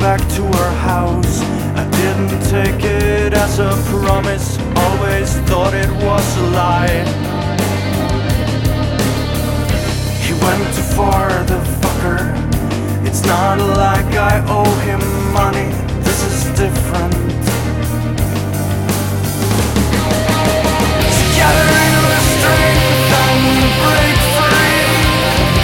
back to our house. I didn't take it as a promise, always thought it was a lie. He went too far, the fucker. It's not like I owe him money, this is different.